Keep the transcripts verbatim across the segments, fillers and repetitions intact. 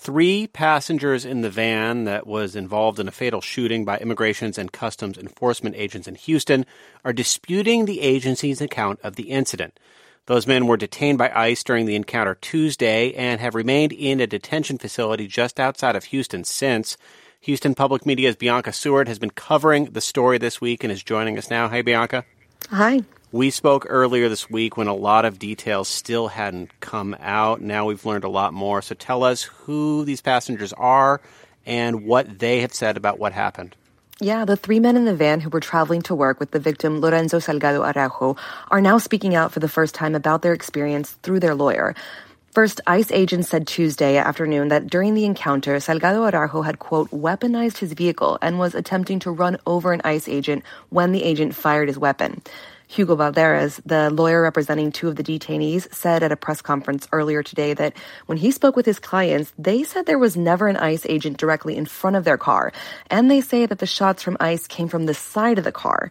three passengers in the van that was involved in a fatal shooting by Immigrations and Customs Enforcement agents in Houston are disputing the agency's account of the incident. Those men were detained by ICE during the encounter Tuesday and have remained in a detention facility just outside of Houston since. Houston Public Media's Bianca Seward has been covering the story this week and is joining us now. Hey, Bianca. Hi. We spoke earlier this week when a lot of details still hadn't come out. Now we've learned a lot more. So tell us who these passengers are and what they have said about what happened. Yeah, the three men in the van who were traveling to work with the victim, Lorenzo Salgado Araujo, are now speaking out for the first time about their experience through their lawyer. First, ICE agents said Tuesday afternoon that during the encounter, Salgado Araujo had, quote, weaponized his vehicle and was attempting to run over an ICE agent when the agent fired his weapon. Hugo Valderez, the lawyer representing two of the detainees, said at a press conference earlier today that when he spoke with his clients, they said there was never an ICE agent directly in front of their car, and they say that the shots from ICE came from the side of the car.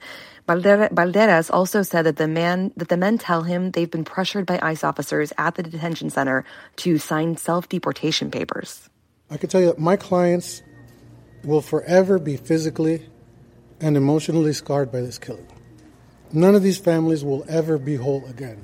Valderez also said that the man that the men tell him they've been pressured by ICE officers at the detention center to sign self-deportation papers. I can tell you that my clients will forever be physically and emotionally scarred by this killing. None of these families will ever be whole again.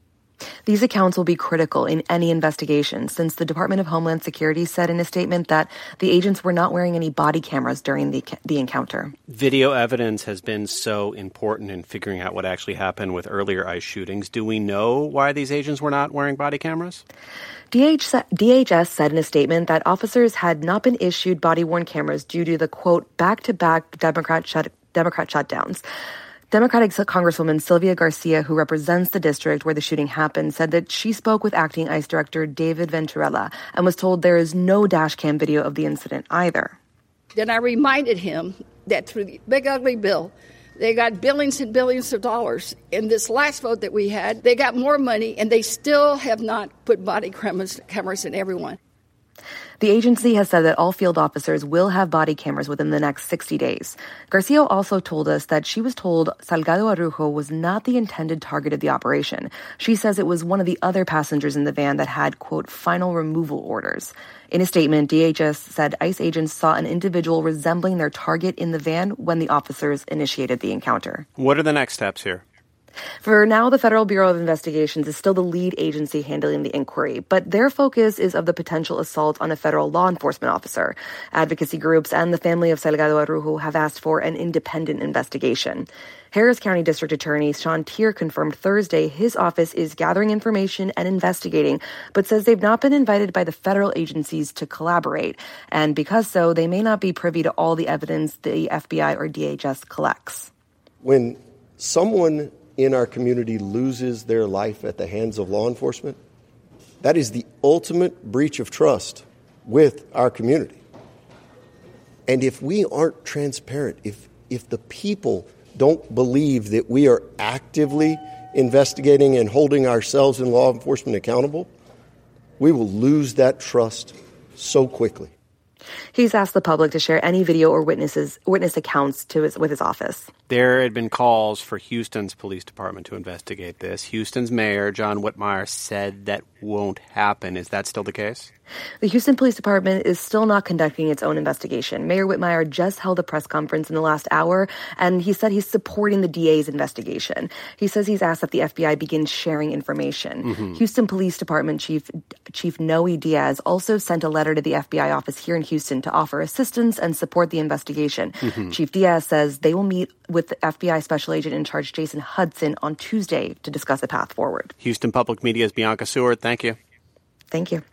These accounts will be critical in any investigation, since the Department of Homeland Security said in a statement that the agents were not wearing any body cameras during the the encounter. Video evidence has been so important in figuring out what actually happened with earlier ICE shootings. Do we know why these agents were not wearing body cameras? D H S said in a statement that officers had not been issued body-worn cameras due to the, quote, back-to-back Democrat shut, Democrat shutdowns. Democratic Congresswoman Sylvia Garcia, who represents the district where the shooting happened, said that she spoke with acting ICE Director David Venturella and was told there is no dash cam video of the incident either. Then I reminded him that through the big ugly bill, they got billions and billions of dollars. In this last vote that we had, they got more money, and they still have not put body cameras, cameras in everyone. The agency has said that all field officers will have body cameras within the next sixty days. Garcia also told us that she was told Salgado Araujo was not the intended target of the operation. She says it was one of the other passengers in the van that had, quote, final removal orders. In a statement, D H S said ICE agents saw an individual resembling their target in the van when the officers initiated the encounter. What are the next steps here? For now, the Federal Bureau of Investigations is still the lead agency handling the inquiry, but their focus is of the potential assault on a federal law enforcement officer. Advocacy groups and the family of Salgado Araujo have asked for an independent investigation. Harris County District Attorney Sean Tier confirmed Thursday his office is gathering information and investigating, but says they've not been invited by the federal agencies to collaborate. And because so, they may not be privy to all the evidence the F B I or D H S collects. When someone in our community loses their life at the hands of law enforcement, that is the ultimate breach of trust with our community. And if we aren't transparent, if if the people don't believe that we are actively investigating and holding ourselves and law enforcement accountable, we will lose that trust so quickly. He's asked the public to share any video or witnesses witness accounts to his, with his office. There had been calls for Houston's police department to investigate this. Houston's mayor, John Whitmire, said that won't happen. Is that still the case? The Houston Police Department is still not conducting its own investigation. Mayor Whitmire just held a press conference in the last hour, and he said he's supporting the D A's investigation. He says he's asked that the F B I begin sharing information. Mm-hmm. Houston Police Department Chief Chief Noe Diaz also sent a letter to the F B I office here in Houston to offer assistance and support the investigation. Mm-hmm. Chief Diaz says they will meet with the F B I Special Agent in Charge Jason Hudson on Tuesday to discuss a path forward. Houston Public Media's Bianca Seward, thank you. Thank you.